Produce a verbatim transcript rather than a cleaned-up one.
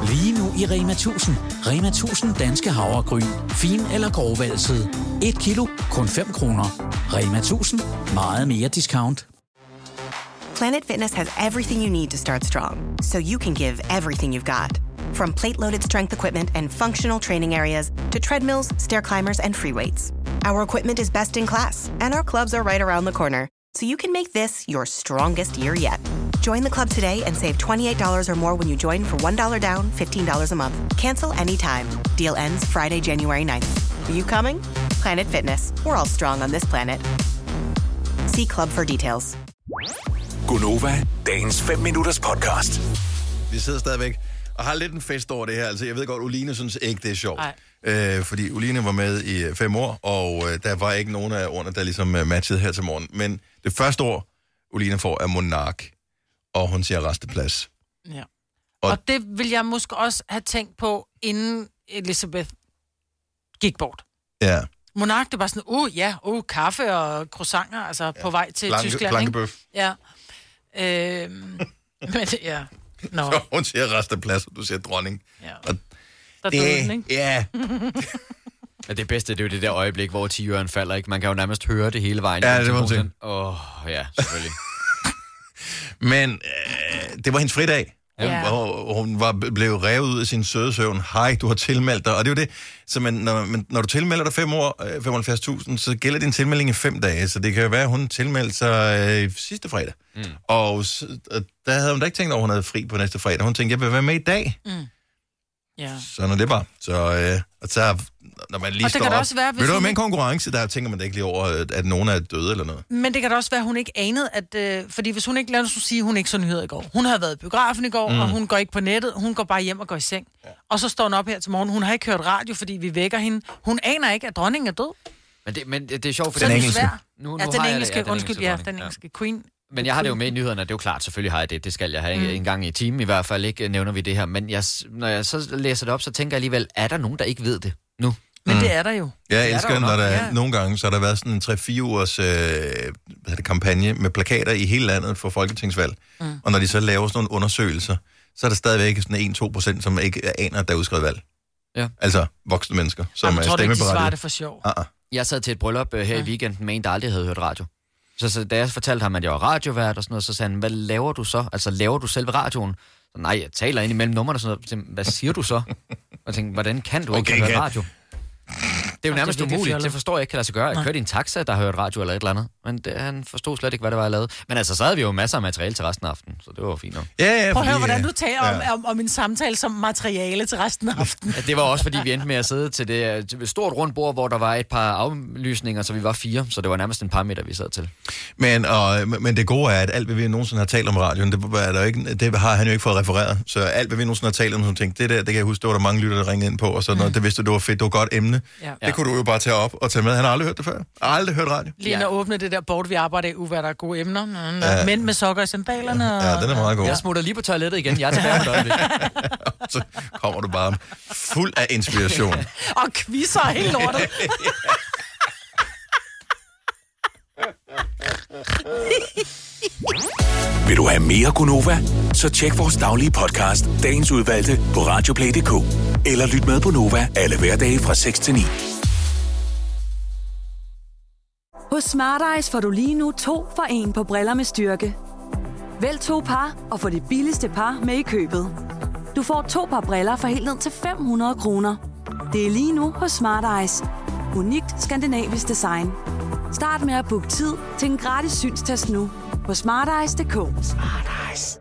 Lige nu i Rema tusind. Rema tusind danske havregryn. Fin eller grovvalset. Et kilo, kun fem kroner. Rema tusind. Meget mere discount. Planet Fitness has everything you need to start strong, so you can give everything you've got. From plate-loaded strength equipment and functional training areas to treadmills, stair climbers, and free weights. Our equipment is best in class, and our clubs are right around the corner, so you can make this your strongest year yet. Join the club today and save twenty-eight dollars or more when you join for one dollar down, fifteen dollars a month. Cancel anytime. Deal ends Friday, January ninth. Are you coming? Planet Fitness. We're all strong on this planet. See club for details. Gonova, dagens fem minutters podcast. Vi sidder stadigvæk og har lidt en fest over det her. Altså, jeg ved godt, Oline synes ikke, det er sjovt. Øh, fordi Oline var med i fem år, og øh, der var ikke nogen af ordene, der ligesom øh, matchede her til morgen. Men det første år, Oline får, er monark, og hun siger resteplads. Ja. Og, og det vil jeg måske også have tænkt på, inden Elisabeth gik bort. Ja. Monark, det var sådan, uh, ja, uh, kaffe og croissanter, altså ja. På vej til Blanke, Tyskland, Blankebøf. Ja. Øhm, men ja. No. Så hun siger resteplads, og du siger dronning. Ja. Og der det, døde den, ikke? Ja. Ja, det bedste, det er jo det der øjeblik, hvor tiøren falder, ikke? Man kan jo nærmest høre det hele vejen. Ja, det var det. Åh, oh, ja, selvfølgelig. Men øh, det var hendes fridag. Ja. Hvor hun var blevet revet ud af sin søde søvn. Hej, du har tilmeldt dig. Og det er jo det, så man, når, man, når du tilmelder dig fem år, femoghalvfjerds tusind, så gælder din tilmelding i fem dage. Så det kan jo være, at hun tilmeldte sig øh, sidste fredag. Mm. Og, og der havde hun da ikke tænkt over, at hun havde fri på næste fredag. Hun tænkte, jeg vil være med i dag. Mm. Ja. Sådan er det bare. Så, øh, og så når man lige og står det kan op... også være, hvis vil du hun... med en konkurrence, der tænker man da ikke lige over, at nogen er døde eller noget. Men det kan da også være, at hun ikke anede, at... Øh, fordi hvis hun ikke... Lad os sige, at hun ikke så nyheder i går. Hun havde været i biografen i går, mm. og hun går ikke på nettet. Hun går bare hjem og går i seng. Ja. Og så står hun op her til morgen. Hun har ikke hørt radio, fordi vi vækker hende. Hun aner ikke, at dronningen er død. Men det, men det er sjovt, for den den engelske. Nu, nu ja, den har engelske. Jeg, ja, den undskyld, engelske ja, den engelske ja. Queen. Men jeg har det jo med i nyhederne, det er jo klart, selvfølgelig har jeg det, det skal jeg have mm. en gang i timen i hvert fald, ikke nævner vi det her, men jeg, når jeg så læser det op, så tænker jeg alligevel, er der nogen, der ikke ved det nu? Men mm. det er der jo. Ja, jeg det elsker, når der ja. nogle gange, så har der været sådan en tre-fire ugers øh, hvad det, kampagne med plakater i hele landet for folketingsvalg, mm. og når de så laver sådan nogle undersøgelser, så er der stadigvæk sådan en til to procent, som ikke aner, at der er udskrevet valg. Ja. Altså voksne mennesker, som jeg er stemmeberettigede. Jeg tror ikke, de svarer det for sjov. Uh-uh. Jeg sad til et bryllup uh, her ja. i weekenden med en, der aldrig havde hørt radio. Så, så da jeg fortalte ham, at jeg var radiovært og sådan noget, så sagde han, hvad laver du så? Altså, laver du selve radioen? Så, nej, jeg taler ind imellem nummerne og sådan noget. Så, hvad siger du så? Og jeg tænkte, hvordan kan du okay, ikke høre radio? Det er jo nærmest umuligt. Det forstår jeg ikke, kan lade sig gøre. Jeg kørte i en taxa, der har hørt radio eller et eller andet. Men det, han forstod slet ikke, hvad det var, jeg lavede. Men altså, så havde vi jo masser af materiale til resten af aftenen. Så det var fint nok. Ja, ja, prøv at høre, hvordan ja. du taler ja. om, om, om en samtale som materiale til resten af aftenen. Ja, det var også, fordi vi endte med at sidde til det til et stort rundt bord, hvor der var et par aflysninger, så vi var fire. Så det var nærmest en par meter, vi sad til. Men, og, men det gode er, at alt, hvad vi nogensinde har talt om radioen, det, er der ikke, det har han jo ikke fået refereret. Så alt, hvad vi nogensinde har talt om, så tænkte, det der, det kan jeg huske, det var der mange lytter, der ringede ind på, og sådan noget. Mm. Det vidste du, det var fedt, det var godt emne. Ja. Det kunne du jo bare tage op og tage med. Han har aldrig hørt det før. Aldrig hørt radio. Lige når åbne det der bord, vi arbejder i, hvad der er gode emner. Ja. Mænd med sokker i sandalerne. Ja, den er meget god. Jeg smutter lige på toilettet igen. Jeg er tilbage på det. Så kommer du bare fuld af inspiration. Og quizzer helt lortet. Vil du have mere Gonova? Så tjek vores daglige podcast, dagens udvalgte, på radioplay punktum d k. Eller lyt med på Nova alle hverdage fra seks til ni. Hos Smart Eyes får du lige nu to for en på briller med styrke. Vælg to par, og få det billigste par med i købet. Du får to par briller for helt ned til fem hundrede kroner. Det er lige nu hos Smart Eyes. Unikt skandinavisk design. Start med at booke tid til en gratis synstest nu på smart eyes punktum d k. Smart Eyes.